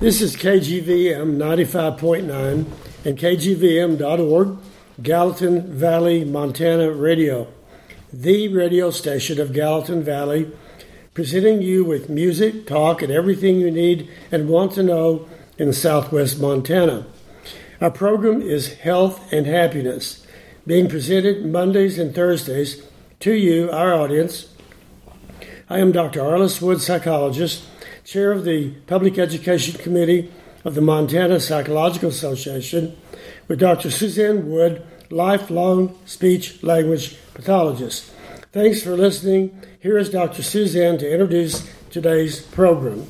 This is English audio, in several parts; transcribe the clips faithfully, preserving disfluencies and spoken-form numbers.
This is K G V M ninety-five point nine and K G V M dot org, Gallatin Valley, Montana Radio, the radio station of Gallatin Valley, presenting you with music, talk, and everything you need and want to know in southwest Montana. Our program is Health and Happiness, being presented Mondays and Thursdays to you, our audience. I am Doctor Arliss Wood, psychologist, chair of the Public Education Committee of the Montana Psychological Association, with Doctor Suzanne Wood, lifelong speech-language pathologist. Thanks for listening. Here is Doctor Suzanne to introduce today's program.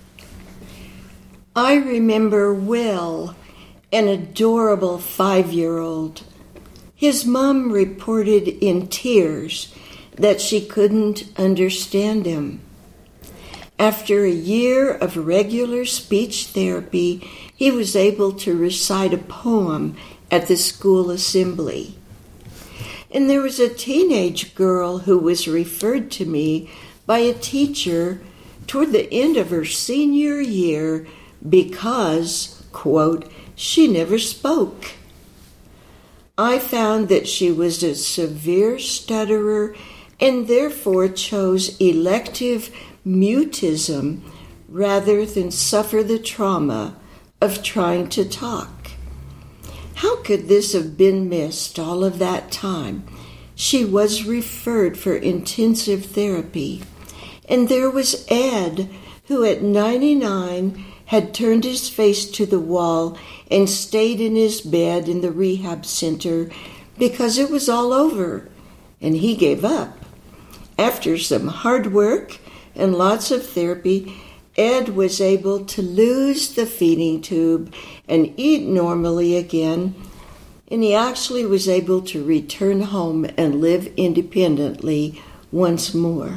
I remember well an adorable five-year-old. His mom reported in tears that she couldn't understand him. After a year of regular speech therapy, he was able to recite a poem at the school assembly. And there was a teenage girl who was referred to me by a teacher toward the end of her senior year because, quote, she never spoke. I found that she was a severe stutterer and therefore chose elective mutism rather than suffer the trauma of trying to talk. How could this have been missed all of that time? She was referred for intensive therapy, and there was Ed, who at ninety-nine had turned his face to the wall and stayed in his bed in the rehab center because it was all over, and he gave up. After some hard work and lots of therapy, Ed was able to lose the feeding tube and eat normally again, and he actually was able to return home and live independently once more.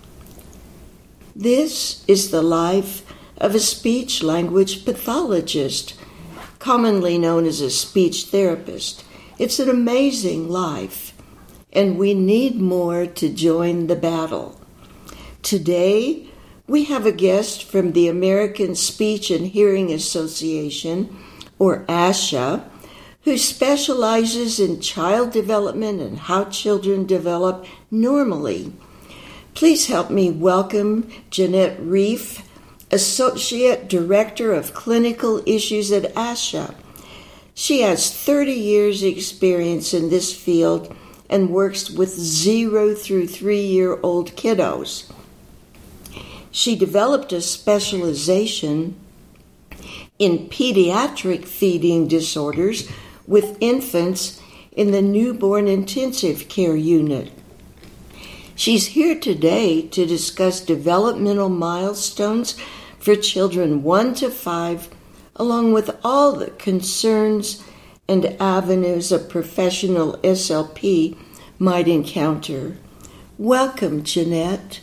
This is the life of a speech-language pathologist, commonly known as a speech therapist. It's an amazing life, and we need more to join the battle. Today, we have a guest from the American Speech and Hearing Association, or ASHA, who specializes in child development and how children develop normally. Please help me welcome Jeanette Reif, Associate Director of Clinical Issues at ASHA. She has thirty years experience in this field and works with zero through three-year-old kiddos. She developed a specialization in pediatric feeding disorders with infants in the newborn intensive care unit. She's here today to discuss developmental milestones for children one to five, along with all the concerns and avenues a professional S L P might encounter. Welcome, Jeanette.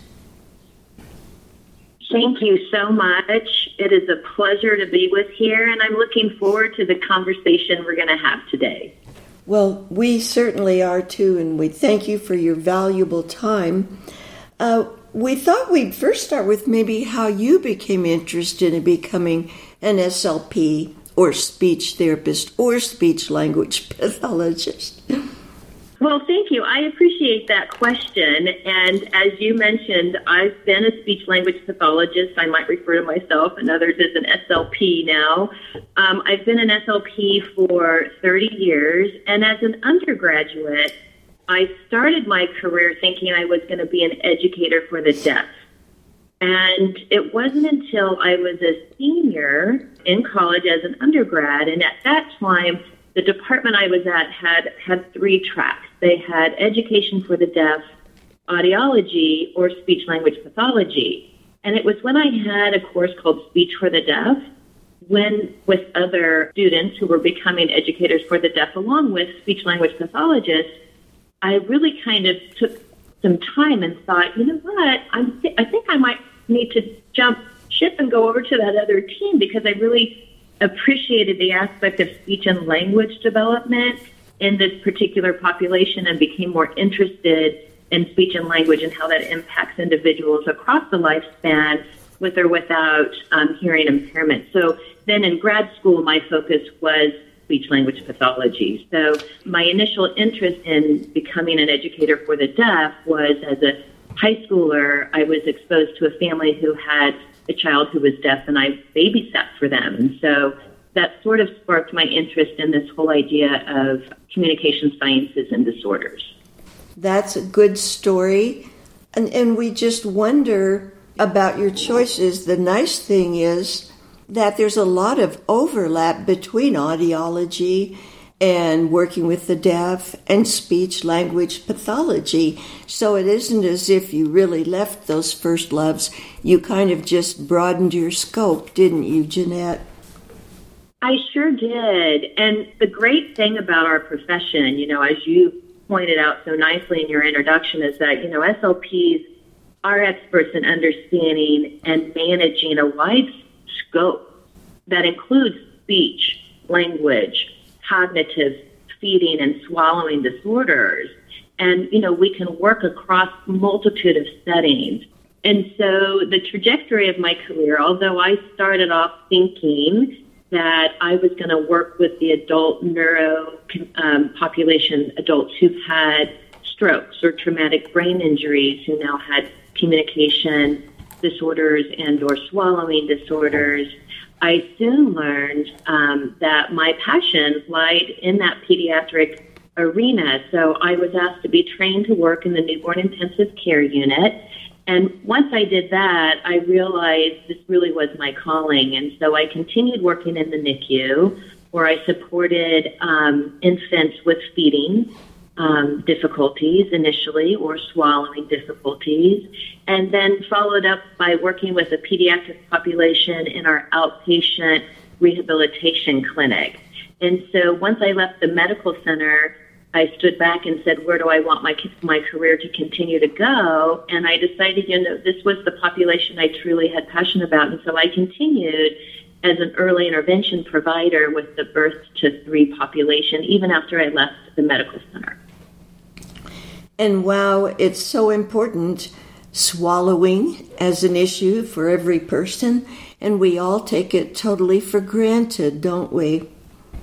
Thank you so much. It is a pleasure to be with here, and I'm looking forward to the conversation we're going to have today. Well, we certainly are too, and we thank you for your valuable time. Uh, we thought we'd first start with maybe how you became interested in becoming an S L P or speech therapist or speech language pathologist. Well, thank you. I appreciate that question. And as you mentioned, I've been a speech-language pathologist. I might refer to myself and others as an S L P now. Um, I've been an S L P for thirty years. And as an undergraduate, I started my career thinking I was going to be an educator for the deaf. And it wasn't until I was a senior in college as an undergrad, and at that time, the department I was at had, had three tracks. They had education for the deaf, audiology, or speech-language pathology. And it was when I had a course called Speech for the Deaf, when with other students who were becoming educators for the deaf, along with speech-language pathologists, I really kind of took some time and thought, you know what, I'm th- I think I might need to jump ship and go over to that other team because I really appreciated the aspect of speech and language development in this particular population and became more interested in speech and language and how that impacts individuals across the lifespan with or without um, hearing impairment. So then in grad school, my focus was speech-language pathology. So my initial interest in becoming an educator for the deaf was as a high schooler, I was exposed to a family who had a child who was deaf, and I babysat for them. And so that sort of sparked my interest in this whole idea of communication sciences and disorders. That's a good story. And, and we just wonder about your choices. The nice thing is that there's a lot of overlap between audiology and working with the deaf and speech-language pathology. So it isn't as if you really left those first loves. You kind of just broadened your scope, didn't you, Jeanette? I sure did. And the great thing about our profession, you know, as you pointed out so nicely in your introduction, is that, you know, S L Ps are experts in understanding and managing a wide scope that includes speech, language, cognitive, feeding, and swallowing disorders. And, you know, we can work across multitude of settings. And so the trajectory of my career, although I started off thinking that I was going to work with the adult neuro um, population, adults who've had strokes or traumatic brain injuries, who now had communication disorders and or swallowing disorders, I soon learned um, that my passion lied in that pediatric arena. So I was asked to be trained to work in the newborn intensive care unit. And once I did that, I realized this really was my calling. And so I continued working in the N I C U, where I supported um, infants with feeding um, difficulties initially, or swallowing difficulties, and then followed up by working with a pediatric population in our outpatient rehabilitation clinic. And so once I left the medical center, I stood back and said, where do I want my my career to continue to go? And I decided, you know, this was the population I truly had passion about. And so I continued as an early intervention provider with the birth to three population, even after I left the medical center. And wow, it's so important, swallowing as an issue for every person, and we all take it totally for granted, don't we?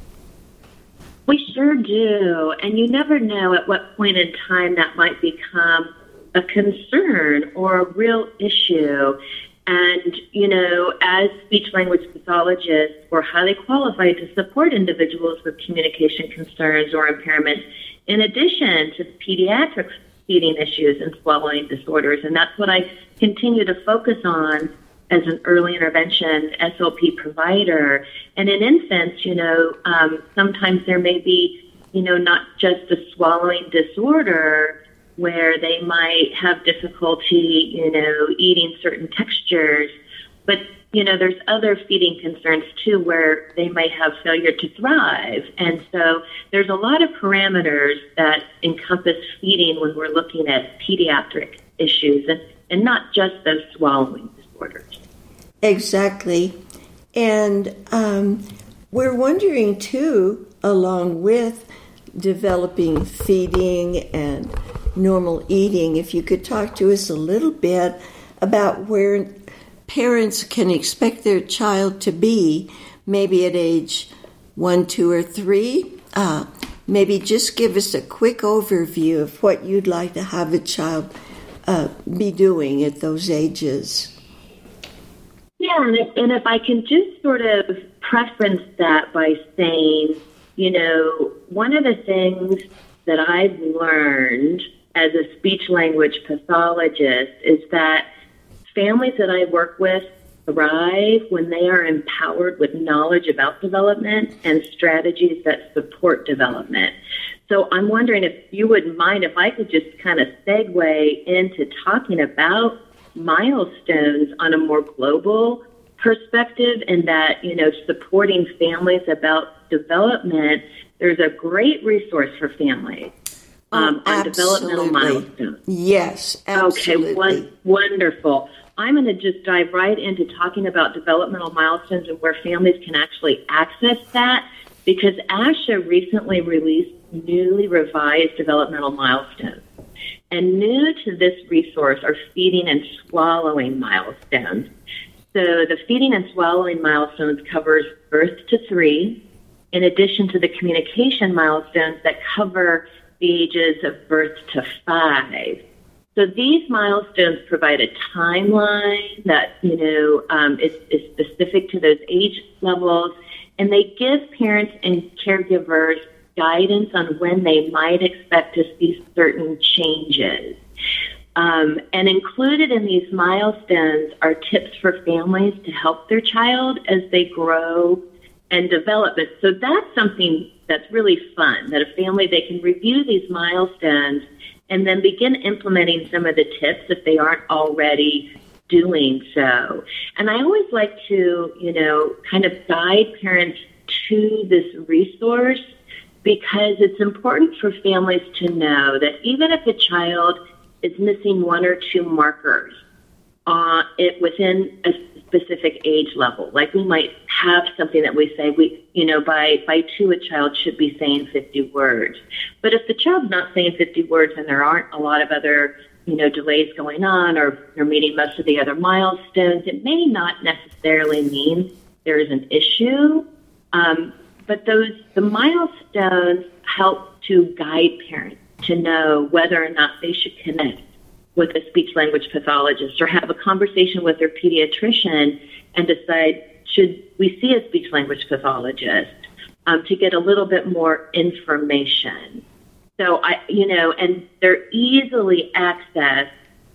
We sure do. And you never know at what point in time that might become a concern or a real issue. And, you know, as speech-language pathologists, we're highly qualified to support individuals with communication concerns or impairments, in addition to pediatric feeding issues and swallowing disorders. And that's what I continue to focus on as an early intervention S L P provider. And in infants, you know, um, sometimes there may be, you know, not just a swallowing disorder where they might have difficulty, you know, eating certain textures, but, you know, there's other feeding concerns too where they might have failure to thrive. And so there's a lot of parameters that encompass feeding when we're looking at pediatric issues, and, and not just those swallowing disorders. Exactly. And um, we're wondering too, along with developing feeding and normal eating, if you could talk to us a little bit about where parents can expect their child to be, maybe at age one, two, or three. Uh, maybe just give us a quick overview of what you'd like to have a child uh, be doing at those ages. Yeah, and if, and if I can just sort of preference that by saying, you know, one of the things that I've learned as a speech-language pathologist is that families that I work with thrive when they are empowered with knowledge about development and strategies that support development. So I'm wondering if you wouldn't mind if I could just kind of segue into talking about milestones on a more global perspective, and that, you know, supporting families about development. There's a great resource for families um, oh, on developmental milestones. Yes, absolutely. Okay, one, wonderful. I'm going to just dive right into talking about developmental milestones and where families can actually access that, because ASHA recently released newly revised developmental milestones. And new to this resource are feeding and swallowing milestones. So the feeding and swallowing milestones covers birth to three, in addition to the communication milestones that cover the ages of birth to five. So these milestones provide a timeline that, you know, um, is, is specific to those age levels, and they give parents and caregivers guidance on when they might expect to see certain changes. Um, and included in these milestones are tips for families to help their child as they grow and develop it. So that's something that's really fun, that a family, they can review these milestones and then begin implementing some of the tips if they aren't already doing so. And I always like to, you know, kind of guide parents to this resource because it's important for families to know that even if a child is missing one or two markers uh, it, within a specific age level, like we might have something that we say, we, you know, by, by two, a child should be saying fifty words. But if the child's not saying fifty words and there aren't a lot of other, you know, delays going on, or they're meeting most of the other milestones, it may not necessarily mean there is an issue. Um, but those, the milestones help to guide parents to know whether or not they should connect with a speech-language pathologist or have a conversation with their pediatrician and decide, should we see a speech-language pathologist um, to get a little bit more information. So, I, you know, and they're easily accessed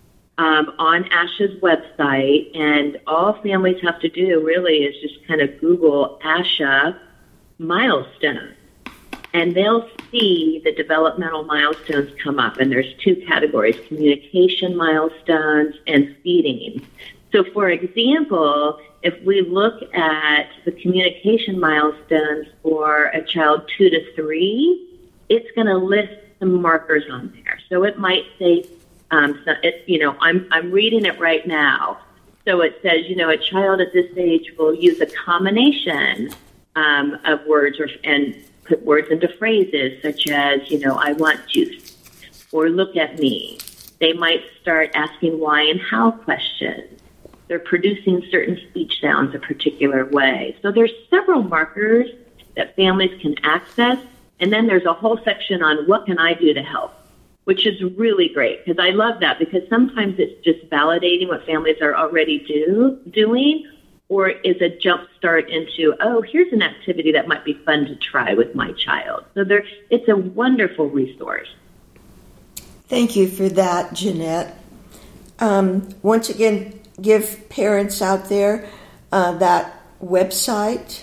um, on ASHA's website, and all families have to do really is just kind of Google ASHA milestones. And they'll see the developmental milestones come up. And there's two categories, communication milestones and feeding. So, for example, if we look at the communication milestones for a child two to three, it's going to list some markers on there. So it might say, um, so it, you know, I'm, I'm reading it right now. So it says, you know, a child at this age will use a combination um, of words or, and put words into phrases such as, you know, I want juice, or look at me. They might start asking why and how questions. They're producing certain speech sounds a particular way. So there's several markers that families can access, and then there's a whole section on what can I do to help, which is really great, because I love that, because sometimes it's just validating what families are already do doing, or is a jump start into, oh, here's an activity that might be fun to try with my child. So there, it's a wonderful resource. Thank you for that, Jeanette. Um, once again, give parents out there uh, that website.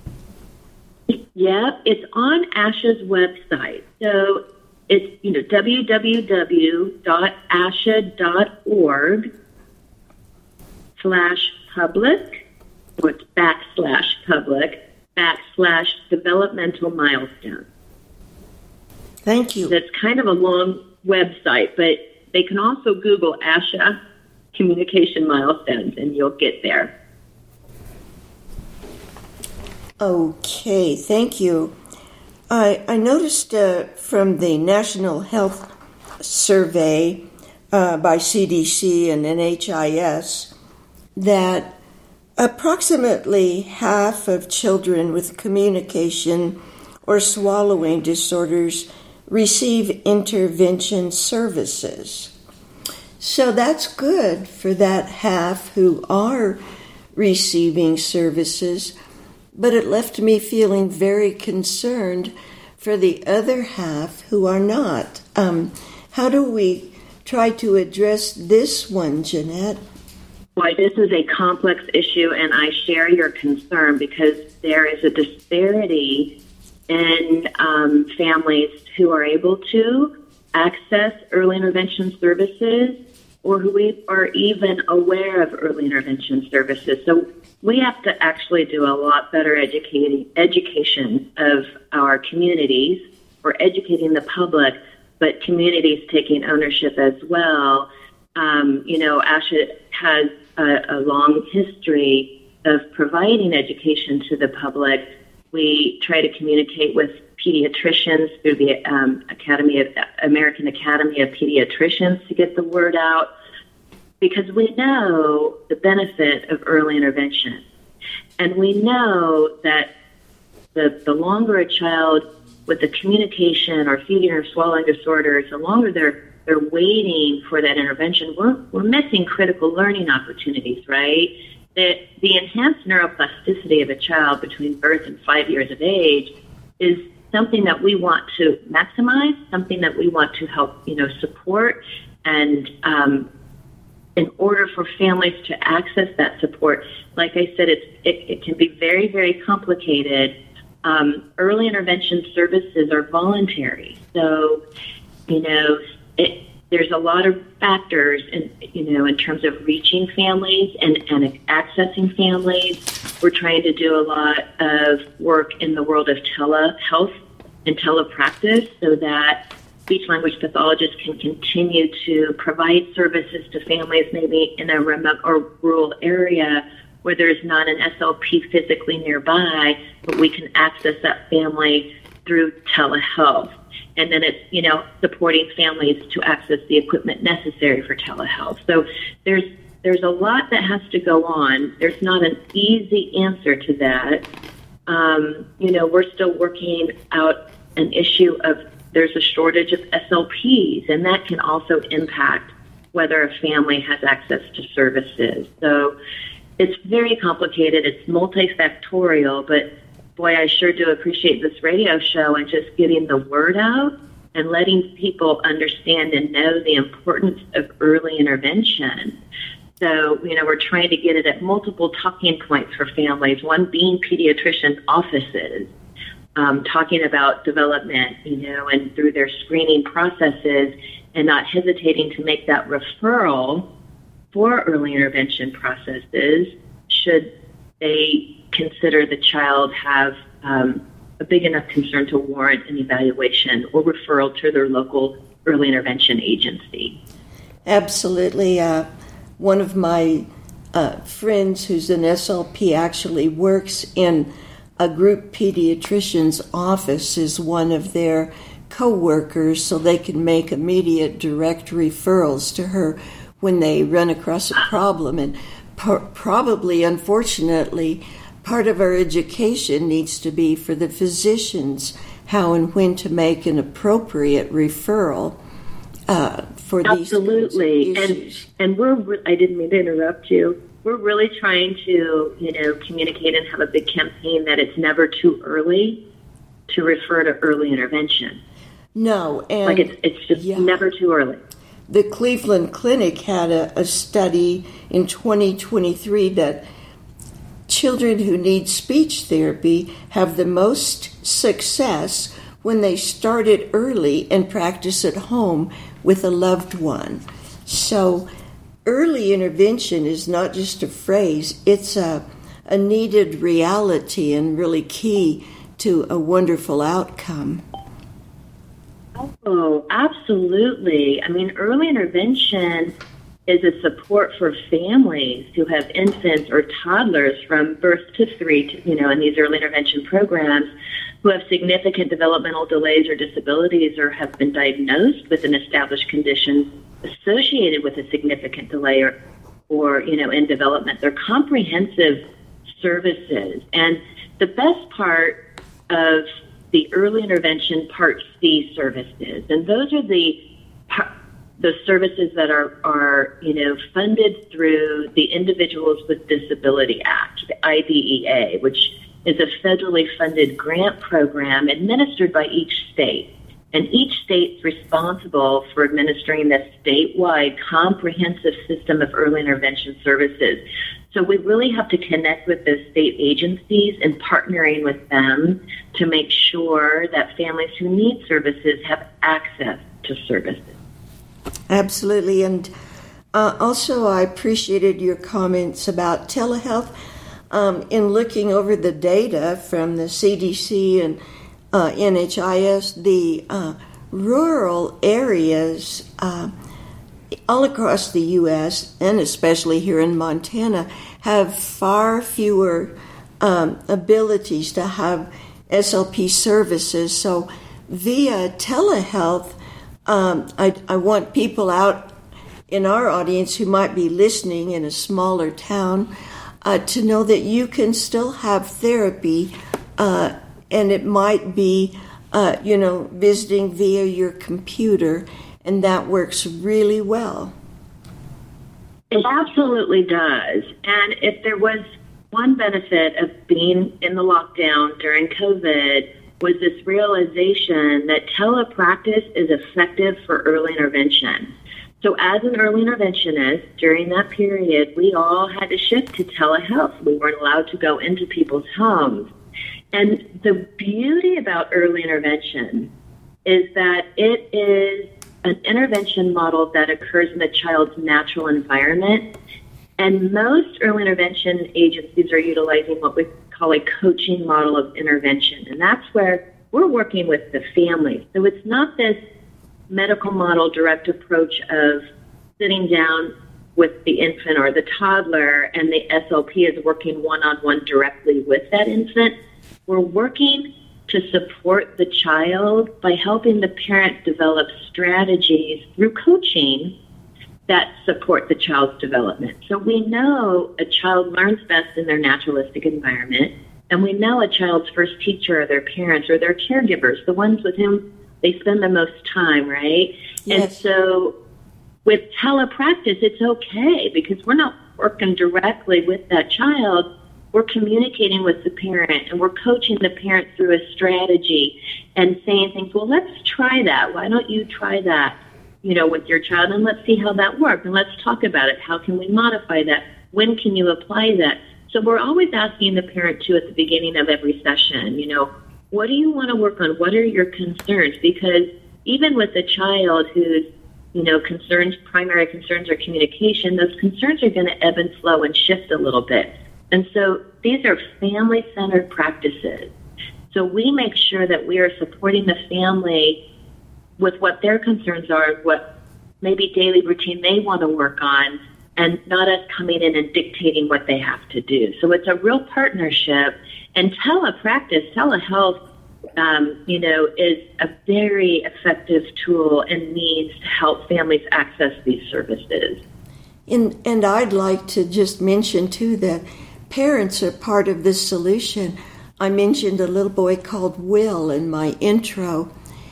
Yeah, it's on ASHA's website. So it's, you know, w w w dot asha dot org slash public, or it's backslash public, backslash developmental milestone. Thank you. That's kind of a long website, but they can also Google ASHA communication milestones, and you'll get there. Okay, thank you. I, I noticed uh, from the National Health Survey uh, by C D C and N H I S that approximately half of children with communication or swallowing disorders receive intervention services. So that's good for that half who are receiving services, but it left me feeling very concerned for the other half who are not. Um, how do we try to address this one, Jeanette? Boy, this is a complex issue, and I share your concern because there is a disparity in um, families who are able to access early intervention services or who are even aware of early intervention services. So we have to actually do a lot better educating, education of our communities, or educating the public, but communities taking ownership as well. Um, you know, ASHA has a, a long history of providing education to the public. We try to communicate with pediatricians through the um, Academy of American Academy of Pediatricians to get the word out. because we know the benefit of early intervention. And we know that the, the longer a child with the communication or feeding or swallowing disorders, the longer they're they're waiting for that intervention, we're we're missing critical learning opportunities, right? That the enhanced neuroplasticity of a child between birth and five years of age is something that we want to maximize, something that we want to help, you know, support. And um, in order for families to access that support, like I said, it's, it, it can be very, very complicated. Um, early intervention services are voluntary. So, you know, it, there's a lot of factors in, you know, in terms of reaching families and, and accessing families. We're trying to do a lot of work in the world of telehealth and telepractice so that speech-language pathologists can continue to provide services to families maybe in a remote or rural area where there's not an S L P physically nearby, but we can access that family through telehealth. And then it's, you know, supporting families to access the equipment necessary for telehealth. So there's there's a lot that has to go on. There's not an easy answer to that. Um, you know, we're still working out an issue of there's a shortage of S L Ps, and that can also impact whether a family has access to services. So it's very complicated. It's multifactorial, but boy, I sure do appreciate this radio show and just getting the word out and letting people understand and know the importance of early intervention. So, you know, we're trying to get it at multiple talking points for families, one being pediatrician offices, um, talking about development, you know, and through their screening processes and not hesitating to make that referral for early intervention processes should they consider the child have um, a big enough concern to warrant an evaluation or referral to their local early intervention agency. Absolutely. Uh, one of my uh, friends who's an S L P actually works in a group pediatrician's office as one of their co-workers so they can make immediate direct referrals to her when they run across a problem. And par- probably, unfortunately, part of our education needs to be for the physicians how and when to make an appropriate referral uh, for these Absolutely. kinds of issues. And and we're re- I didn't mean to interrupt you. We're really trying to, you know, communicate and have a big campaign that it's never too early to refer to early intervention. No, and like it's it's just yeah. never too early. The Cleveland Clinic had a, a study in twenty twenty-three that children who need speech therapy have the most success when they start it early and practice at home with a loved one. So early intervention is not just a phrase, it's a, a needed reality and really key to a wonderful outcome. Oh, absolutely. I mean, early intervention is a support for families who have infants or toddlers from birth to three, to, you know, in these early intervention programs who have significant developmental delays or disabilities or have been diagnosed with an established condition associated with a significant delay or, or you know, in development. They're comprehensive services. And the best part of the early intervention Part C services, and those are the the services that are, are, you know, funded through the Individuals with Disability Act, the I D E A, which is a federally funded grant program administered by each state. And each state's responsible for administering this statewide comprehensive system of early intervention services. So we really have to connect with those state agencies and partnering with them to make sure that families who need services have access to services. Absolutely. And uh, also I appreciated your comments about telehealth. Um, in looking over the data from the C D C and uh, N H I S, the uh, rural areas uh, all across the U S and especially here in Montana have far fewer um, abilities to have S L P services. So via telehealth, um, I, I want people out in our audience who might be listening in a smaller town uh, to know that you can still have therapy, uh, and it might be, uh, you know, visiting via your computer, and that works really well. It absolutely does. And if there was one benefit of being in the lockdown during COVID, was this realization that telepractice is effective for early intervention. So as an early interventionist, during that period, we all had to shift to telehealth. We weren't allowed to go into people's homes. And the beauty about early intervention is that it is an intervention model that occurs in the child's natural environment. And most early intervention agencies are utilizing what we call a coaching model of intervention. And that's where we're working with the family. So it's not this medical model direct approach of sitting down with the infant or the toddler and the S L P is working one-on-one directly with that infant. We're working to support the child by helping the parent develop strategies through coaching that support the child's development. So we know a child learns best in their naturalistic environment, and we know a child's first teacher are their parents or their caregivers, the ones with whom they spend the most time, right? Yes. And so with telepractice, it's okay because we're not working directly with that child. We're communicating with the parent, and we're coaching the parent through a strategy and saying things, well, let's try that. Why don't you try that, you know, with your child, and let's see how that works, and let's talk about it. How can we modify that? When can you apply that? So we're always asking the parent, too, at the beginning of every session, you know, what do you want to work on? What are your concerns? Because even with a child whose, you know, concerns, primary concerns are communication, those concerns are going to ebb and flow and shift a little bit. And so these are family-centered practices. So we make sure that we are supporting the family with what their concerns are, what maybe daily routine they want to work on, and not us coming in and dictating what they have to do. So it's a real partnership. And telepractice, telehealth, um, you know, is a very effective tool and means to help families access these services. And, and I'd like to just mention, too, that parents are part of this solution. I mentioned a little boy called Will in my intro.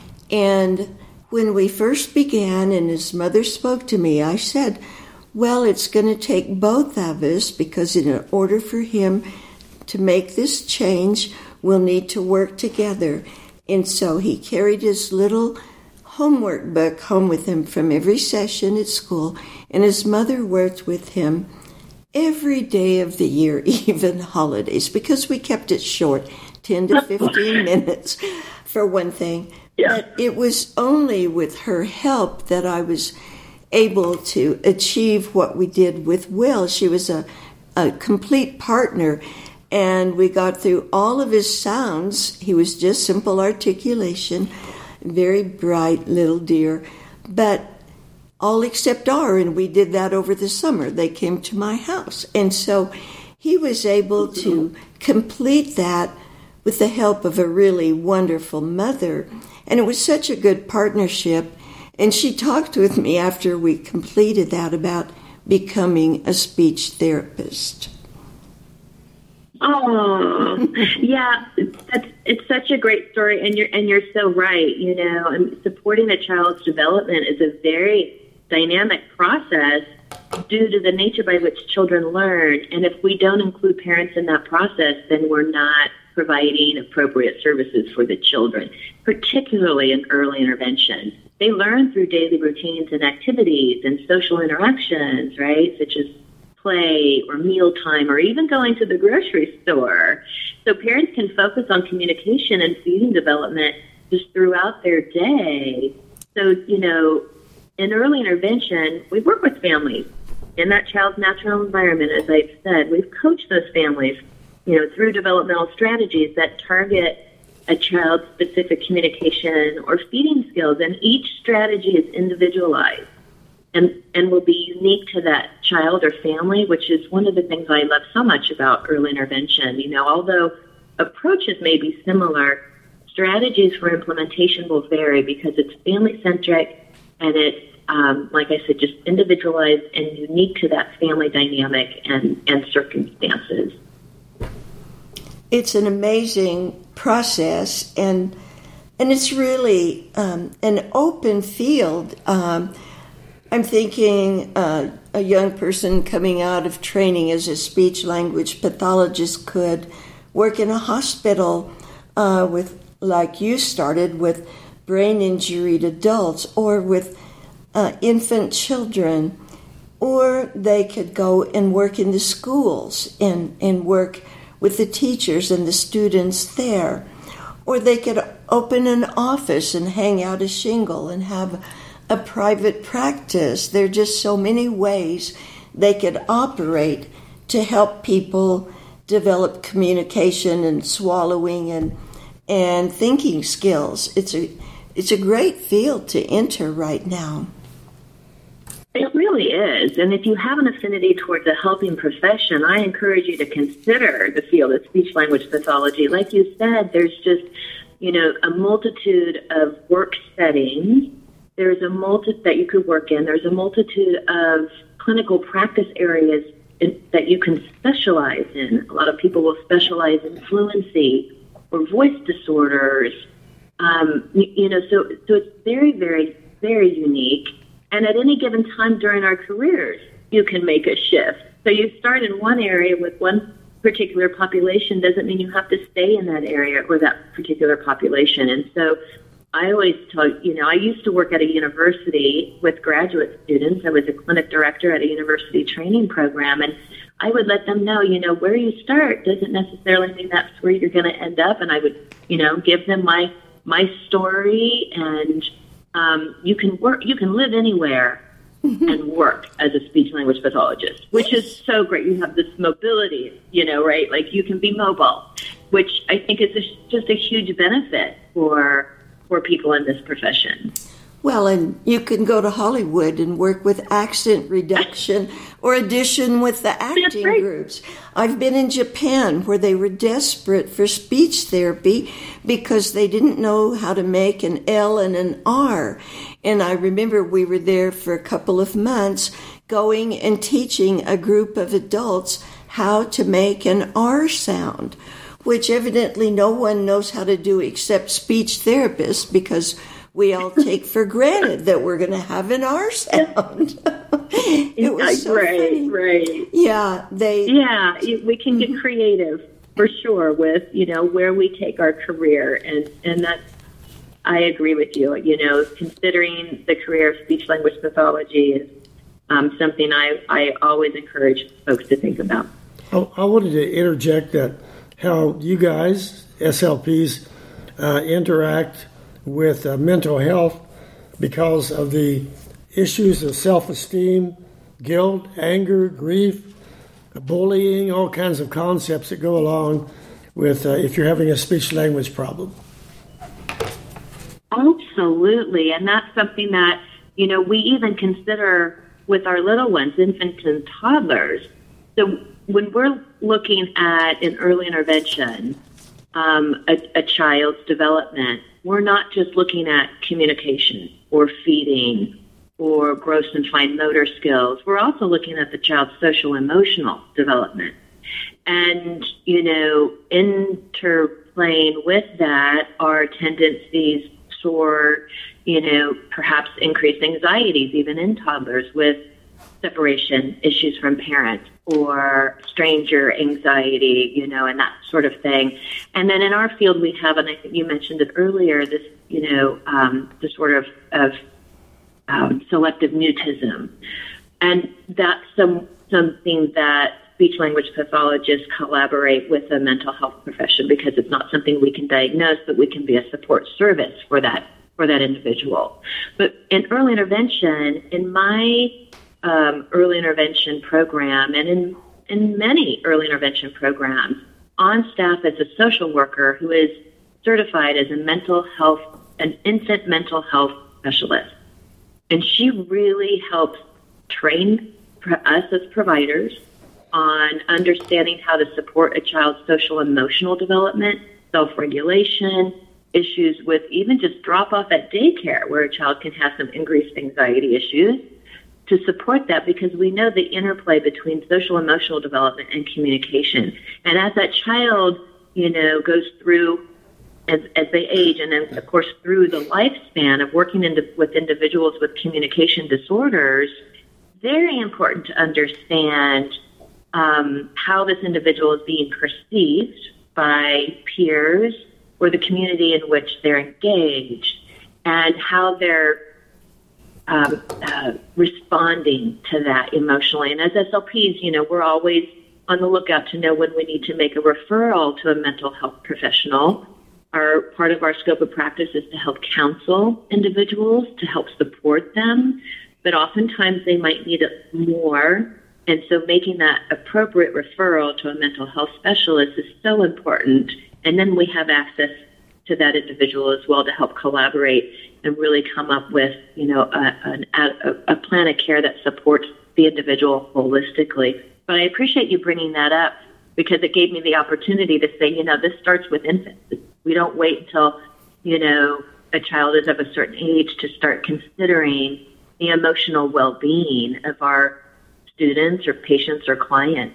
And when we first began and his mother spoke to me, I said, well, it's going to take both of us because in order for him to make this change, we'll need to work together. And so he carried his little homework book home with him from every session at school, and his mother worked with him every day of the year, even holidays, because we kept it short, ten to fifteen minutes for one thing. Yeah. But it was only with her help that I was able to achieve what we did with Will. She was a, a complete partner, and we got through all of his sounds. He was just simple articulation, very bright little dear, but all except R, and we did that over the summer. They came to my house. And so he was able to complete that with the help of a really wonderful mother. And it was such a good partnership. And she talked with me after we completed that about becoming a speech therapist. Oh, yeah, that's, it's such a great story, and you're and you're so right. You know, and supporting a child's development is a very dynamic process due to the nature by which children learn. And if we don't include parents in that process, then we're not providing appropriate services for the children, particularly in early intervention. They learn through daily routines and activities and social interactions, right, such as play or mealtime or even going to the grocery store. So parents can focus on communication and feeding development just throughout their day. So, you know, in early intervention, we work with families in that child's natural environment, as I've said. We've coached those families, you know, through developmental strategies that target a child's specific communication or feeding skills, and each strategy is individualized and, and will be unique to that child or family, which is one of the things I love so much about early intervention. You know, although approaches may be similar, strategies for implementation will vary because it's family-centric and it's um, like I said, just individualized and unique to that family dynamic and, and circumstances. It's an amazing process, and and it's really um, an open field. Um, I'm thinking uh, a young person coming out of training as a speech-language pathologist could work in a hospital uh, with, like you started, with brain-injured adults or with uh, infant children, or they could go and work in the schools and, and work with the teachers and the students there. Or they could open an office and hang out a shingle and have a private practice. There are just so many ways they could operate to help people develop communication and swallowing and and thinking skills. It's a it's a great field to enter right now. It really is. And if you have an affinity towards a helping profession, I encourage you to consider the field of speech-language pathology. Like you said, there's just, you know, a multitude of work settings. There's a multitude that you could work in. There's a multitude of clinical practice areas in, that you can specialize in. A lot of people will specialize in fluency or voice disorders. Um, you, you know, so, so it's very, very, very unique. And at any given time during our careers, you can make a shift. So you start in one area with one particular population doesn't mean you have to stay in that area or that particular population. And so I always tell, you know, I used to work at a university with graduate students. I was a clinic director at a university training program, and I would let them know, you know, where you start doesn't necessarily mean that's where you're going to end up. And I would, you know, give them my my story, and um, you can work, you can live anywhere and work as a speech-language pathologist, which is so great. You have this mobility, you know, right? Like you can be mobile, which I think is a, just a huge benefit for for people in this profession. Well, and you can go to Hollywood and work with accent reduction or addition with the acting right. groups. I've been in Japan where they were desperate for speech therapy because they didn't know how to make an L and an R. And I remember we were there for a couple of months going and teaching a group of adults how to make an R sound, which evidently no one knows how to do except speech therapists because we all take for granted that we're going to have an R sound. It was so right, funny. right. Yeah, they. Yeah, we can get creative for sure with, you know, where we take our career, and and that's. I agree with you. You know, considering the career of speech language pathology is um, something I I always encourage folks to think about. I, I wanted to interject that how you guys S L Ps uh, interact with uh, mental health because of the issues of self-esteem, guilt, anger, grief, bullying, all kinds of concepts that go along with uh, if you're having a speech-language problem. Absolutely, and that's something that, you know, we even consider with our little ones, infants and toddlers. So when we're looking at an early intervention, um, a, a child's development, we're not just looking at communication or feeding or gross and fine motor skills. We're also looking at the child's social emotional development. And, you know, interplaying with that are tendencies toward, you know, perhaps increased anxieties, even in toddlers, with separation issues from parents or stranger anxiety, you know, and that sort of thing. And then in our field, we have, and I think you mentioned it earlier, this, you know, um, disorder of, of um, selective mutism. And that's some something that speech-language pathologists collaborate with the mental health profession because it's not something we can diagnose, but we can be a support service for that for that individual. But in early intervention, in my Um, early intervention program, and in, in many early intervention programs, on staff is a social worker who is certified as a mental health, an infant mental health specialist. And she really helps train us as providers on understanding how to support a child's social emotional development, self-regulation, issues with even just drop off at daycare where a child can have some increased anxiety issues, to support that, because we know the interplay between social emotional development and communication. And as that child, you know, goes through as, as they age, and then of course through the lifespan of working into, with individuals with communication disorders, very important to understand um, how this individual is being perceived by peers or the community in which they're engaged, and how they're um, uh, responding to that emotionally. And as S L Ps, you know, we're always on the lookout to know when we need to make a referral to a mental health professional. Our part of our scope of practice is to help counsel individuals, to help support them, but oftentimes they might need more. And so making that appropriate referral to a mental health specialist is so important. And then we have access to that individual as well to help collaborate and really come up with, you know, a, a, a plan of care that supports the individual holistically. But I appreciate you bringing that up, because it gave me the opportunity to say, you know, this starts with infants. We don't wait until, you know, a child is of a certain age to start considering the emotional well-being of our students or patients or clients.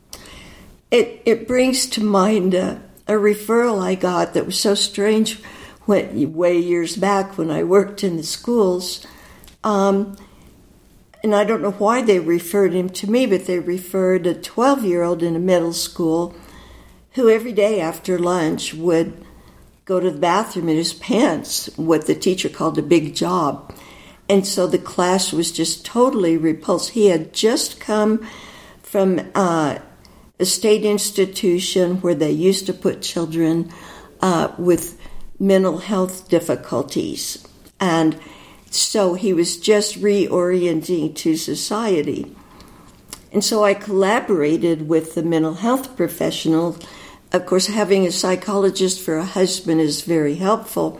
It it brings to mind a, a referral I got that was so strange when, way years back when I worked in the schools. Um, and I don't know why they referred him to me, but they referred a twelve-year-old in a middle school who every day after lunch would go to the bathroom in his pants, what the teacher called a big job. And so the class was just totally repulsed. He had just come from uh, a state institution where they used to put children uh, with mental health difficulties. And so he was just reorienting to society. And so I collaborated with the mental health professional. Of course, having a psychologist for a husband is very helpful.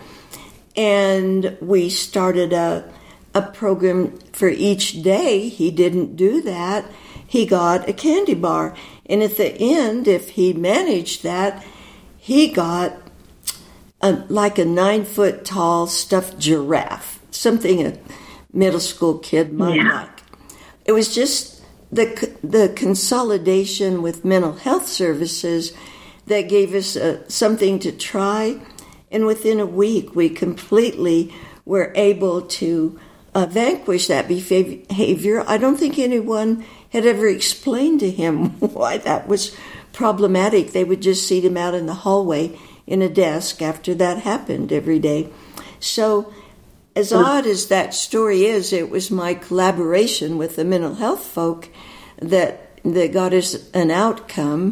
And we started a a program for each day. He didn't do that. He got a candy bar. And at the end, if he managed that, he got a, like a nine-foot tall stuffed giraffe, something a middle school kid might yeah. like. It was just the the consolidation with mental health services that gave us a, something to try. And within a week, we completely were able to Uh, vanquish that behavior. I don't think anyone had ever explained to him why that was problematic. They would just seat him out in the hallway in a desk after that happened every day. So as odd as that story is, it was my collaboration with the mental health folk that that got us an outcome.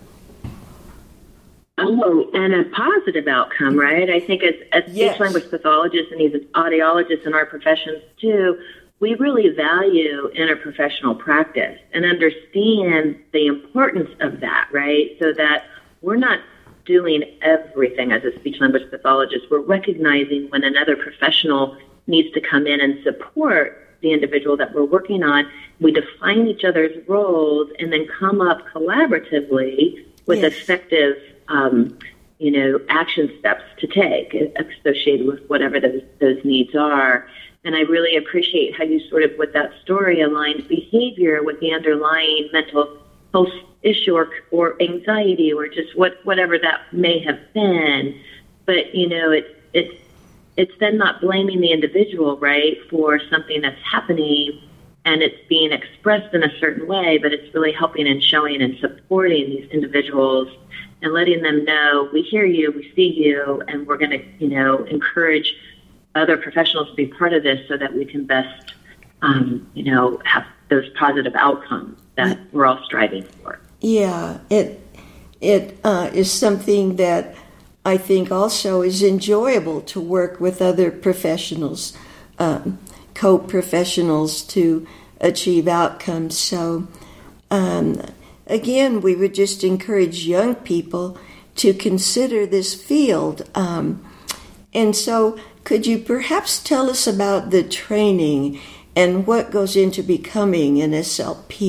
Oh, and a positive outcome, right? I think as, as yes. speech language pathologists and even audiologists in our professions too, we really value interprofessional practice and understand the importance of that, right? So that we're not doing everything as a speech language pathologist. We're recognizing when another professional needs to come in and support the individual that we're working on. We define each other's roles and then come up collaboratively with yes. effective Um, you know, action steps to take associated with whatever those those needs are. And I really appreciate how you sort of, with that story, aligned behavior with the underlying mental health issue or, or anxiety or just what whatever that may have been. But, you know, it, it, it's then not blaming the individual, right, for something that's happening and it's being expressed in a certain way, but it's really helping and showing and supporting these individuals and letting them know, we hear you, we see you, and we're going to, you know, encourage other professionals to be part of this so that we can best, um, you know, have those positive outcomes that we're all striving for. Yeah, it it uh, is something that I think also is enjoyable to work with other professionals, um, co-professionals to achieve outcomes. So, um, again, we would just encourage young people to consider this field. Um, and so could you perhaps tell us about the training and what goes into becoming an S L P,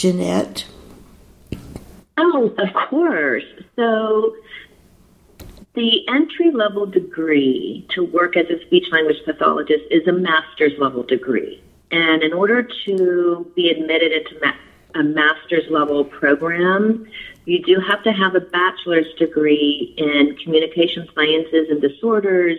Jeanette? Oh, of course. So The entry-level degree to work as a speech-language pathologist is a master's level degree. And in order to be admitted into ma- a master's level program, you do have to have a bachelor's degree in communication sciences and disorders,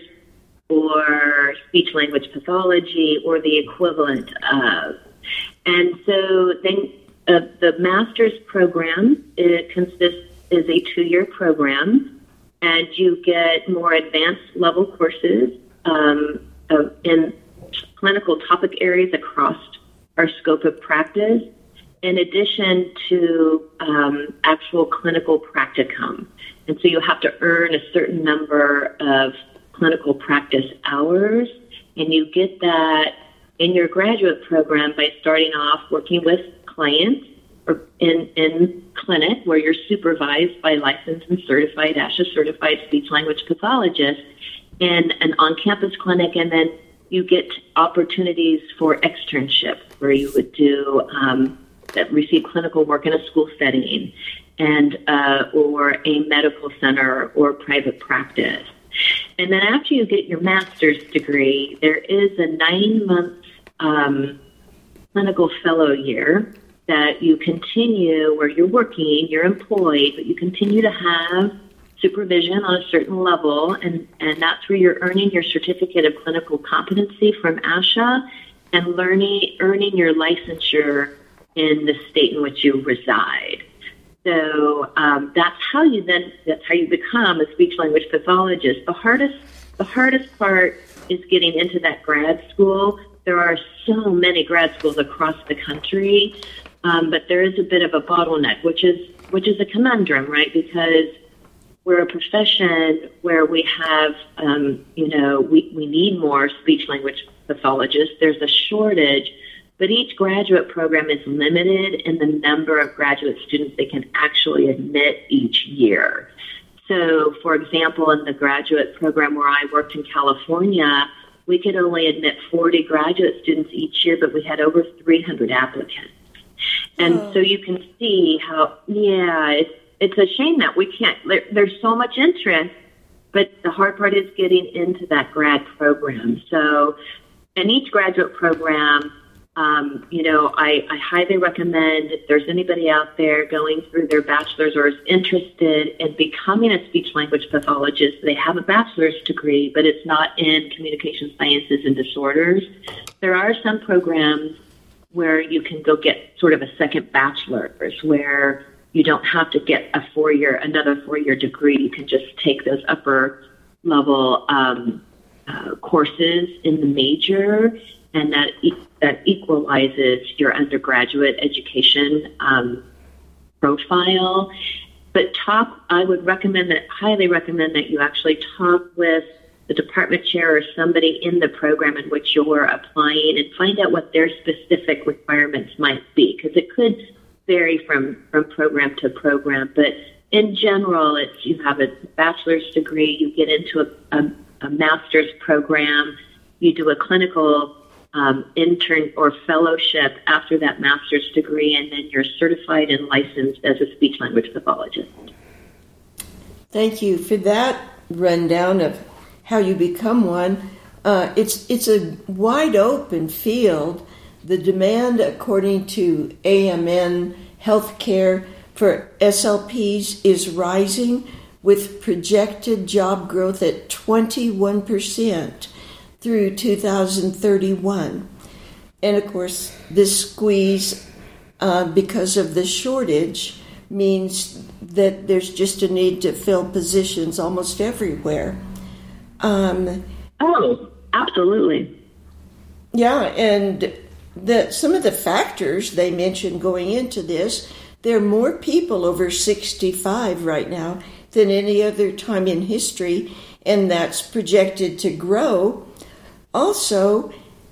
or speech-language pathology, or the equivalent of. And so then uh, the master's program, it consists, is a two-year program, and you get more advanced level courses um, of, in clinical topic areas across our scope of practice, in addition to um, actual clinical practicum. And so you have to earn a certain number of clinical practice hours, and you get that in your graduate program by starting off working with clients or in, in clinic where you're supervised by licensed and certified ASHA certified speech-language pathologists in an on-campus clinic, and then you get opportunities for externship where you would do um, that receive clinical work in a school setting and uh, or a medical center or private practice. And then after you get your master's degree, there is a nine-month um, clinical fellow year that you continue where you're working, you're employed, but you continue to have supervision on a certain level, and, and that's where you're earning your certificate of clinical competency from ASHA and learning, earning your licensure in the state in which you reside. So um, that's how you then that's how you become a speech language pathologist. The hardest the hardest part is getting into that grad school. There are so many grad schools across the country, um, but there is a bit of a bottleneck, which is which is a conundrum, right? Because we're a profession where we have, um, you know, we, we need more speech language pathologists. There's a shortage. But each graduate program is limited in the number of graduate students they can actually admit each year. So, for example, in the graduate program where I worked in California, we could only admit forty graduate students each year, but we had over three hundred applicants. And oh. so you can see how, yeah, it's, it's a shame that we can't, there, there's so much interest, but the hard part is getting into that grad program. So, in each graduate program, Um, you know, I, I highly recommend if there's anybody out there going through their bachelor's or is interested in becoming a speech-language pathologist, they have a bachelor's degree, but it's not in communication sciences and disorders. There are some programs where you can go get sort of a second bachelor's, where you don't have to get a four-year, another four-year degree. You can just take those upper-level um, uh, courses in the major, and that e- that equalizes your undergraduate education um, profile. But talk, I would recommend that, highly recommend that you actually talk with the department chair or somebody in the program in which you're applying and find out what their specific requirements might be, because it could vary from, from program to program. But in general, it's you have a bachelor's degree, you get into a, a, a master's program, you do a clinical Um, intern or fellowship after that master's degree, and then you're certified and licensed as a speech language pathologist. Thank you for that rundown of how you become one. Uh, it's it's a wide open field. The demand, according to A M N Healthcare, for S L Ps is rising, with projected job growth at twenty-one percent. Through two thousand thirty-one. And of course, this squeeze, uh, because of the shortage, means that there's just a need to fill positions almost everywhere. Um, oh, absolutely. Yeah, and the, some of the factors they mentioned going into this, there are more people over sixty-five right now than any other time in history, and that's projected to grow. Also,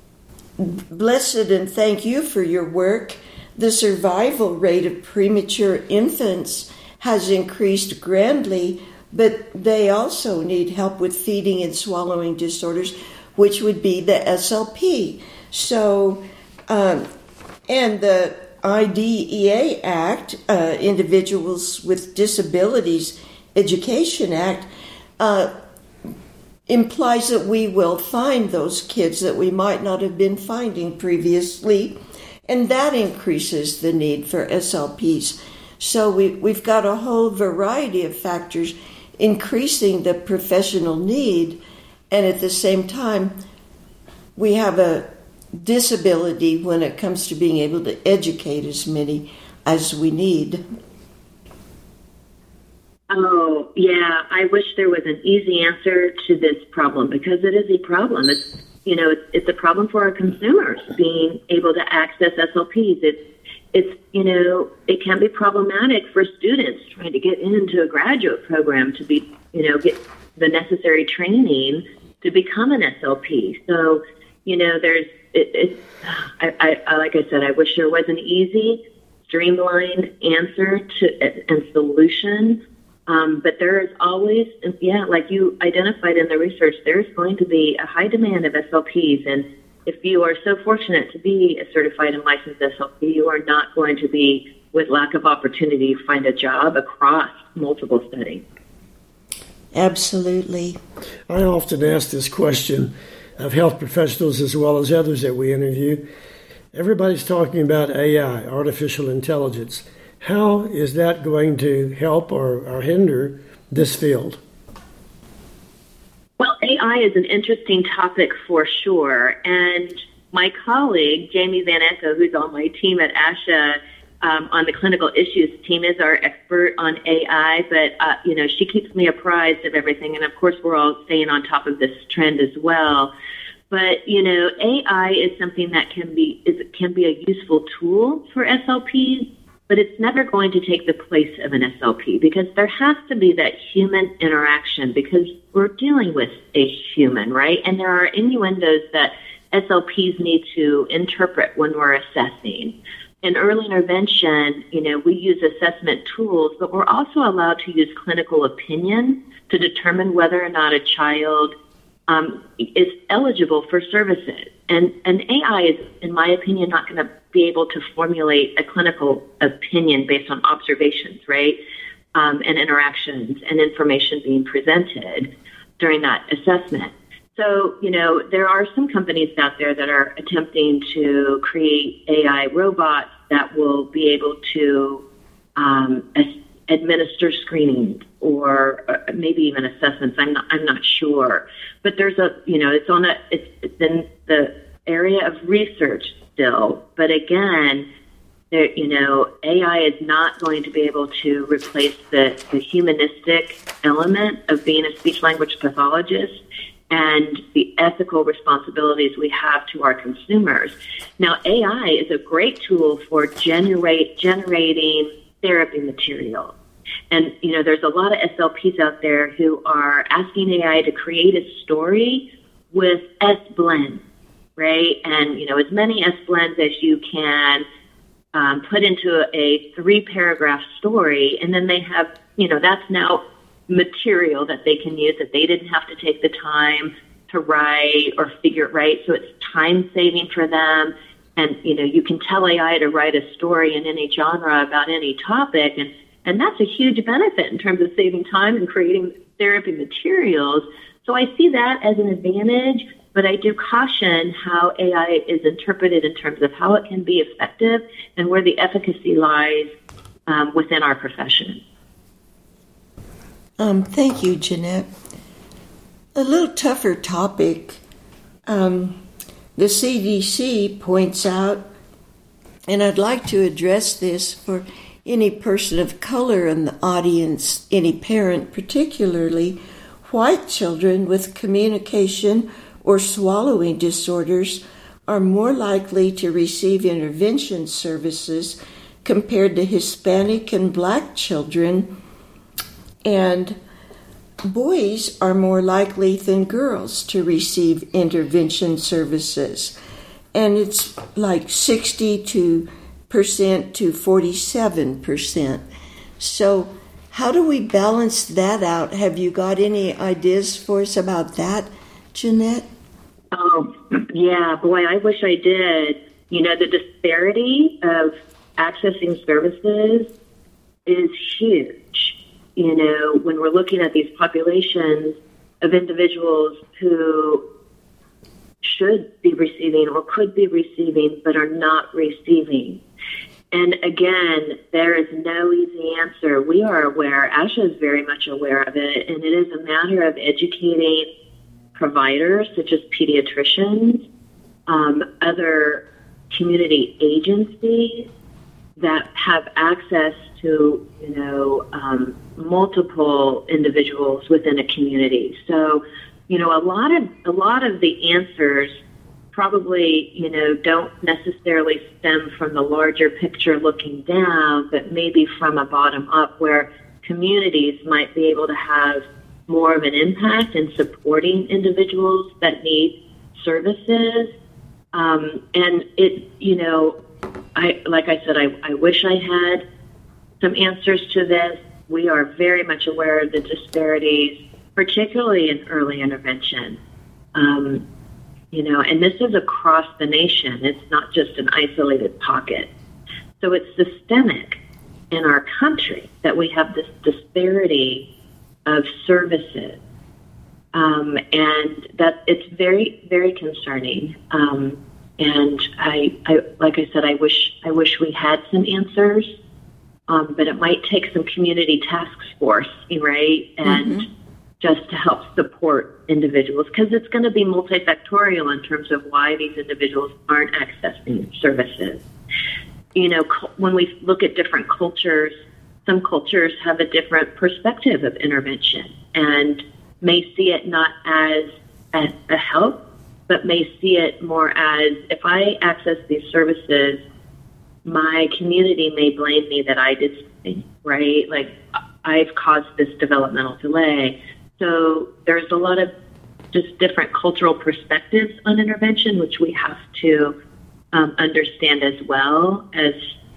blessed and thank you for your work, the survival rate of premature infants has increased grandly, but they also need help with feeding and swallowing disorders, which would be the S L P. So, um, and the I D E A Act, uh, Individuals with Disabilities Education Act, uh, implies that we will find those kids that we might not have been finding previously, and that increases the need for S L Ps. So we, we've got a whole variety of factors increasing the professional need, and at the same time, we have a disability when it comes to being able to educate as many as we need. Oh, yeah. I wish there was an easy answer to this problem, because it is a problem. It's, you know, it's, it's a problem for our consumers being able to access S L Ps. It's, it's, you know, it can be problematic for students trying to get into a graduate program to be, you know, get the necessary training to become an S L P. So, you know, there's, it, it I, I, like I said, I wish there was an easy, streamlined answer to and solution. Um, but there is always, yeah, like you identified in the research, there's going to be a high demand of S L Ps. And if you are so fortunate to be a certified and licensed S L P, you are not going to be with lack of opportunity to find a job across multiple settings. Absolutely. I often ask this question of health professionals as well as others that we interview. Everybody's talking about A I, artificial intelligence. How is that going to help or, or hinder this field? Well, A I is an interesting topic for sure. And my colleague, Jamie Van Enke, who's on my team at ASHA, um, on the clinical issues team, is our expert on A I. But, uh, you know, she keeps me apprised of everything. And, of course, we're all staying on top of this trend as well. But, you know, A I is something that can be is can be a useful tool for S L Ps. But it's never going to take the place of an S L P, because there has to be that human interaction, because we're dealing with a human, right? And there are innuendos that S L Ps need to interpret when we're assessing. In early intervention, you know, we use assessment tools, but we're also allowed to use clinical opinion to determine whether or not a child um, is eligible for services. And, and A I is, in my opinion, not going to be able to formulate a clinical opinion based on observations, right, um, and interactions and information being presented during that assessment. So, you know, there are some companies out there that are attempting to create A I robots that will be able to um, as- administer screenings or uh, maybe even assessments. I'm not, I'm not sure, but there's a, you know, it's on a, it's, it's in the area of research still. But again, there, you know, A I is not going to be able to replace the, the humanistic element of being a speech-language pathologist and the ethical responsibilities we have to our consumers. Now, A I is a great tool for generate generating therapy material. And, you know, there's a lot of S L Ps out there who are asking A I to create a story with S-blends, right? And, you know, as many S-blends as you can um, put into a, a three-paragraph story, and then they have, you know, that's now material that they can use that they didn't have to take the time to write or figure it right. So it's time-saving for them. And, you know, you can tell A I to write a story in any genre about any topic, and, and that's a huge benefit in terms of saving time and creating therapy materials. So I see that as an advantage, but I do caution how A I is interpreted in terms of how it can be effective and where the efficacy lies um, within our profession. Um, thank you, Jeanette. A little tougher topic. Um, the C D C points out, and I'd like to address this for any person of color in the audience, any parent particularly, white children with communication or swallowing disorders are more likely to receive intervention services compared to Hispanic and Black children, and boys are more likely than girls to receive intervention services. And it's like sixty-two percent to forty-seven percent. So how do we balance that out? Have you got any ideas for us about that, Jeanette? Oh, yeah, boy, I wish I did. You know, the disparity of accessing services is huge. you know, when we're looking at these populations of individuals who should be receiving or could be receiving but are not receiving. And again, there is no easy answer. We are aware, Asha is very much aware of it, and it is a matter of educating providers such as pediatricians, um, other community agencies that have access to, you know, um, multiple individuals within a community. So, you know, a lot of a lot of the answers probably, you know, don't necessarily stem from the larger picture looking down, but maybe from a bottom up where communities might be able to have more of an impact in supporting individuals that need services. Um, and it, you know, I, like I said, I, I wish I had some answers to this. We are very much aware of the disparities, particularly in early intervention. Um, you know, and this is across the nation. It's not just an isolated pocket. So it's systemic in our country that we have this disparity of services. Um, and that it's very, very concerning. Um, and I, I, like I said, I wish, I wish we had some answers, um, but it might take some community task force, right? And mm-hmm. just to help support individuals, because it's going to be multifactorial in terms of why these individuals aren't accessing services. You know, when we look at different cultures, some cultures have a different perspective of intervention and may see it not as, as a help, but may see it more as, if I access these services, my community may blame me that I did something, right? Like, I've caused this developmental delay. So there's a lot of just different cultural perspectives on intervention, which we have to um, understand as well as,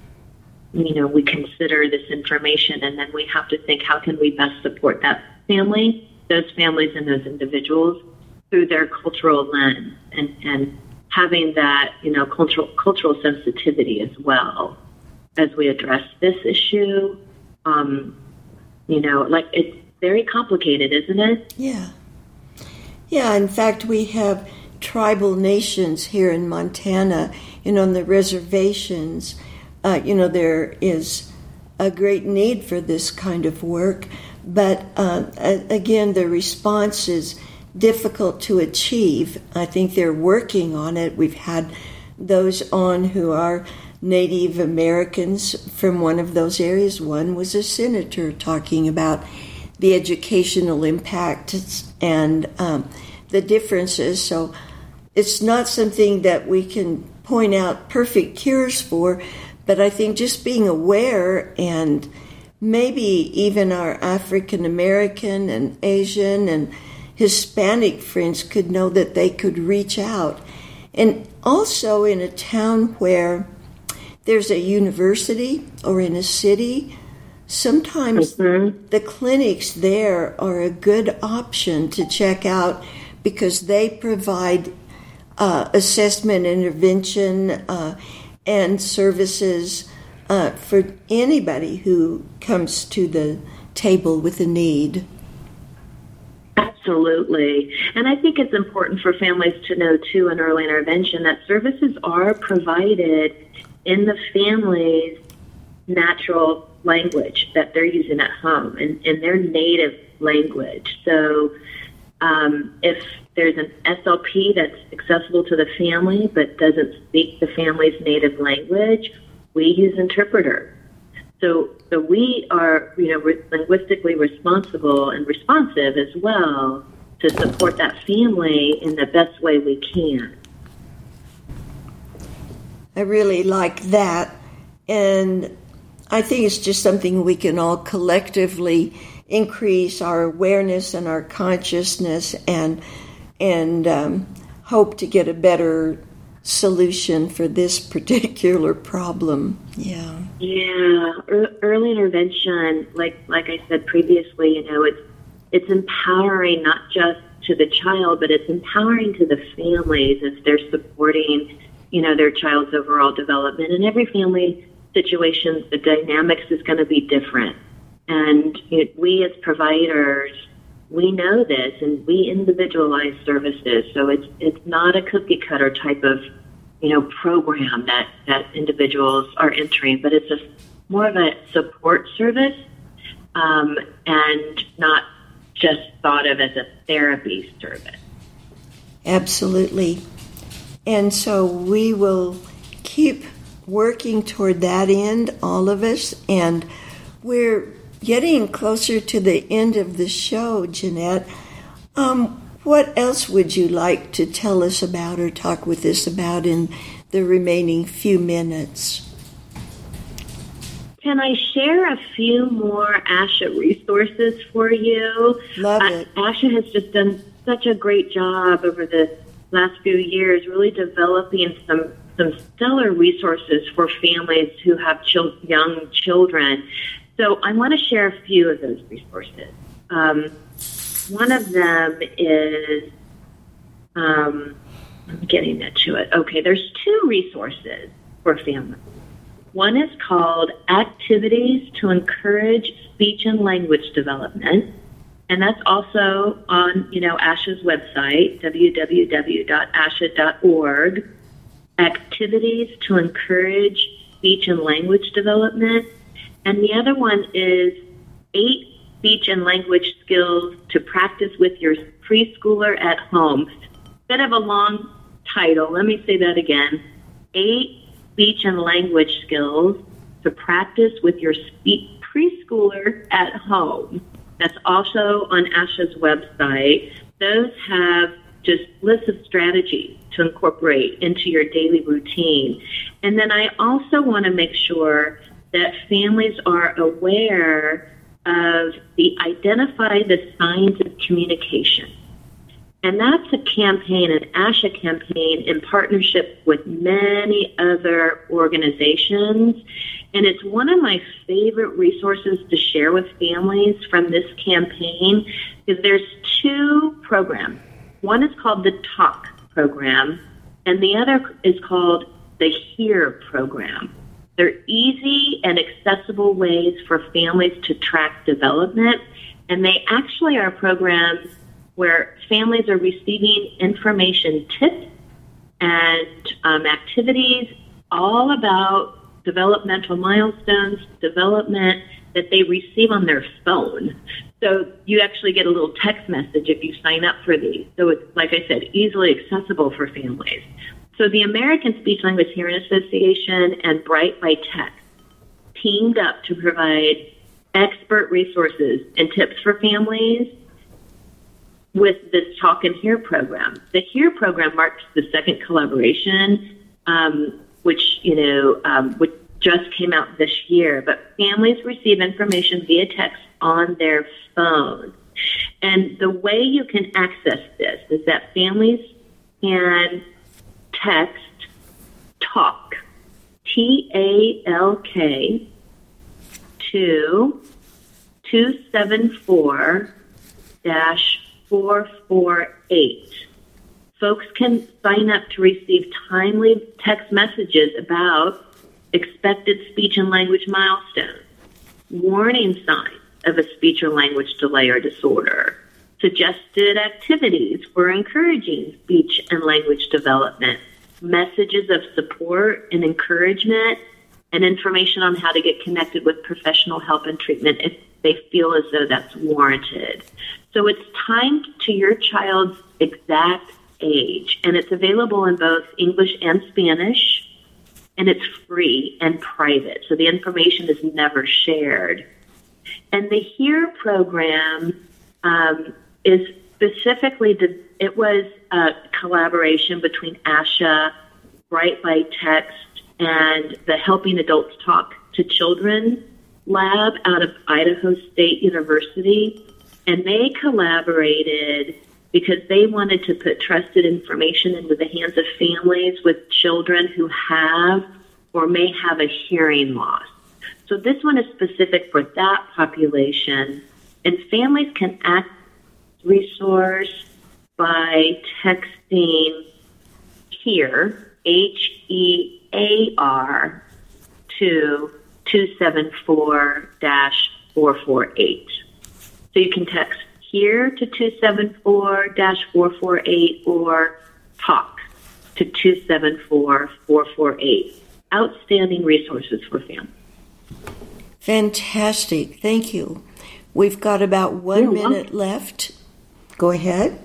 you know, we consider this information, and then we have to think, how can we best support that family, those families and those individuals through their cultural lens, and, and having that, you know, cultural cultural sensitivity as well as we address this issue. Um, you know, like, it's very complicated, isn't it? Yeah. Yeah, in fact, we have tribal nations here in Montana, and on the reservations, uh, you know, there is a great need for this kind of work, but uh, again, the response is difficult to achieve. I think they're working on it. We've had those on who are Native Americans from one of those areas. One was a senator talking about the educational impacts and um, the differences. So it's not something that we can point out perfect cures for, but I think just being aware, and maybe even our African American and Asian and Hispanic friends could know that they could reach out. And also in a town where there's a university or in a city, sometimes mm-hmm. the clinics there are a good option to check out, because they provide uh, assessment, intervention, uh, and services uh, for anybody who comes to the table with a need. Absolutely. And I think it's important for families to know, too, in early intervention, that services are provided in the family's natural language that they're using at home, in, in their native language. So um, if there's an S L P that's accessible to the family but doesn't speak the family's native language, we use interpreter. So, so we are, you know, re- linguistically responsible and responsive as well to support that family in the best way we can. I really like that, and I think it's just something we can all collectively increase our awareness and our consciousness, and and um, hope to get a better solution for this particular problem. Yeah. Yeah. Early intervention, like like I said previously, you know, it's it's empowering not just to the child, but it's empowering to the families as they're supporting, you know, their child's overall development. And every family situation, the dynamics is going to be different. And it, we as providers, we know this, and we individualize services. So it's it's not a cookie cutter type of, you know, program that, that individuals are entering, but it's a more of a support service, um, and not just thought of as a therapy service. Absolutely. And so we will keep working toward that end, all of us, and we're getting closer to the end of the show, Jeanette. Um, what else would you like to tell us about or talk with us about in the remaining few minutes? Can I share a few more ASHA resources for you? Love uh, it. ASHA has just done such a great job over the last few years, really developing some some stellar resources for families who have chil- young children. So I want to share a few of those resources. Um, one of them is, um, I'm getting to it. Okay, there's two resources for families. One is called Activities to Encourage Speech and Language Development, and that's also on, you know, ASHA's website, w w w dot asha dot org. Activities to Encourage Speech and Language Development. And the other one is Eight Speech and Language Skills to Practice with Your Preschooler at Home. Bit of a long title. Let me say that again. Eight Speech and Language Skills to Practice with Your spe- Preschooler at Home. That's also on ASHA's website. Those have just lists of strategies to incorporate into your daily routine. And then I also want to make sure that families are aware of the Identify the Signs of Communication. And that's a campaign, an ASHA campaign in partnership with many other organizations. And it's one of my favorite resources to share with families from this campaign, because there's two programs. One is called the TALK program, and the other is called the HEAR program. They're easy and accessible ways for families to track development, and they actually are programs where families are receiving information, tips, and um, activities all about developmental milestones, development that they receive on their phone. So you actually get a little text message if you sign up for these. So it's, like I said, easily accessible for families. So the American Speech Language Hearing Association and Bright by Text teamed up to provide expert resources and tips for families with this Talk and Hear program. The HEAR program marks the second collaboration, um, which, you know, um, which just came out this year. But families receive information via text on their phone. And the way you can access this is that families can text TALK, T A L K, to two seven four four four eight. Folks can sign up to receive timely text messages about expected speech and language milestones, warning signs of a speech or language delay or disorder, suggested activities for encouraging speech and language development, messages of support and encouragement, and information on how to get connected with professional help and treatment if they feel as though that's warranted. So it's timed to your child's exact age, and it's available in both English and Spanish, and it's free and private, so the information is never shared. And the HEAR program um, is specifically, the, it was a collaboration between ASHA, Bright by Text, and the Helping Adults Talk to Children lab out of Idaho State University. And they collaborated because they wanted to put trusted information into the hands of families with children who have or may have a hearing loss. So this one is specific for that population, and families can access resource by texting HEAR, H E A R, to two seven four four four eight. So you can text here to two seven four four four eight or talk to two seven four four four eight. Outstanding resources for families. Fantastic. Thank you. We've got about one You're minute welcome. left. Go ahead.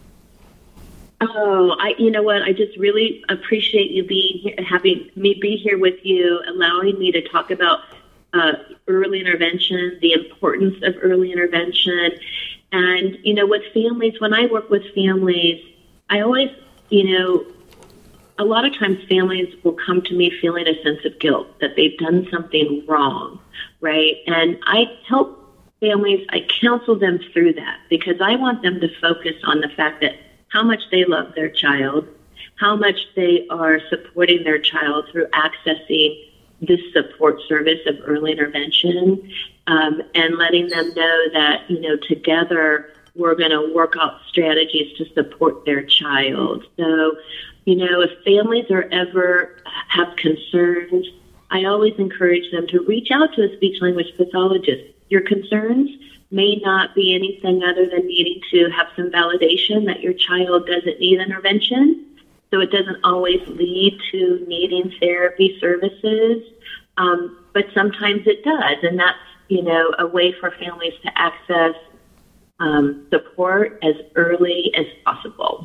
Oh, I, you know what? I just really appreciate you being here, having me be here with you, allowing me to talk about uh, early intervention, the importance of early intervention. And, you know, with families, when I work with families, I always, you know, a lot of times families will come to me feeling a sense of guilt that they've done something wrong, right? And I help families, I counsel them through that because I want them to focus on the fact that how much they love their child, how much they are supporting their child through accessing this support service of early intervention, um, and letting them know that, you know, together we're going to work out strategies to support their child. So, you know, if families are ever have concerns, I always encourage them to reach out to a speech-language pathologist. Your concerns may not be anything other than needing to have some validation that your child doesn't need intervention. So it doesn't always lead to needing therapy services, um, but sometimes it does. And that's, you know, a way for families to access um, support as early as possible.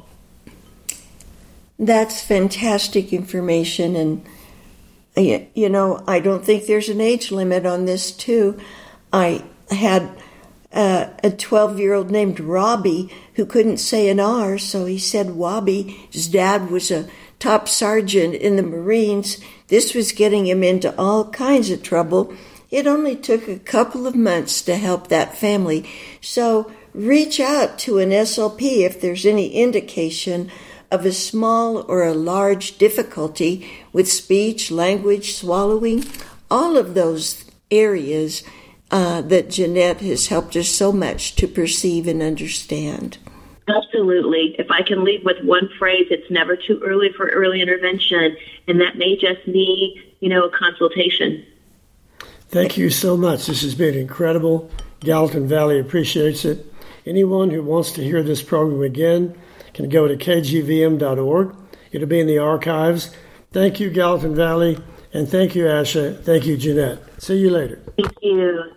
That's fantastic information. And, you know, I don't think there's an age limit on this, too. I had uh, a twelve-year-old named Robbie who couldn't say an R, so he said Wobby. His dad was a top sergeant in the Marines. This was getting him into all kinds of trouble. It only took a couple of months to help that family. So reach out to an S L P if there's any indication of a small or a large difficulty with speech, language, swallowing, all of those areas uh, that Jeanette has helped us so much to perceive and understand. Absolutely. If I can leave with one phrase, it's never too early for early intervention, and that may just need, you know, a consultation. Thank you so much. This has been incredible. Gallatin Valley appreciates it. Anyone who wants to hear this program again can go to k g v m dot org. It'll be in the archives. Thank you, Gallatin Valley, and thank you, Asha. Thank you, Jeanette. See you later. Thank you.